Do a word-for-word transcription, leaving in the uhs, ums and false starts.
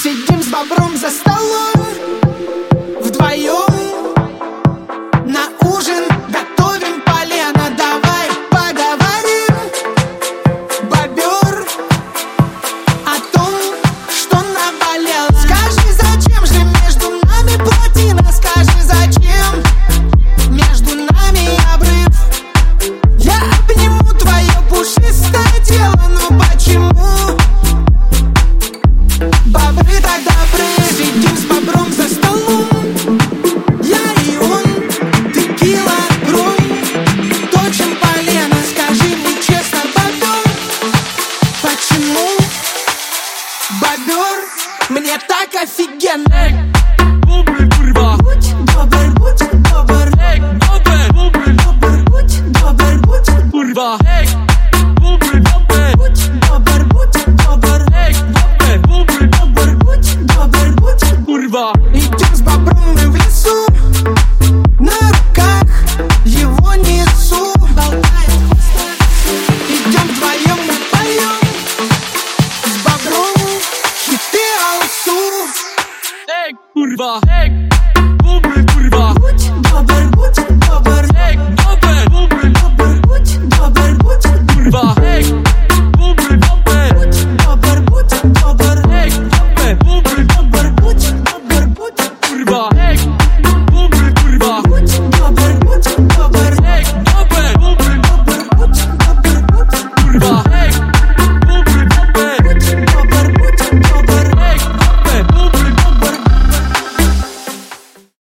Сидим с бобром за столом вдвоем, на ужин готовим полено. Давай поговорим, бобер, о том, что наболело. Скажи, зачем же между нами плотина? Скажи, зачем между нами обрыв? Я обниму твое пушистое тело, но почему бобры так добры? Сидим с бобром за столом, я и он, текила, ром, точим полено. Скажи мне честно, бобер, почему бобер мне так офигенно? Бобр, курва, Будь добр, будь добр, эй, бобр, бобр, добр, будь добр, будь курва, эй, бобр, бобр, будь добр, будь добр, эй, бобр, бобр, добр, будь добр, будь. курва. Идем с бобром мы в лесу, на руках его несу. Идем вдвоем, мы поем с бобром хиты алсу. Эй, курва, эй,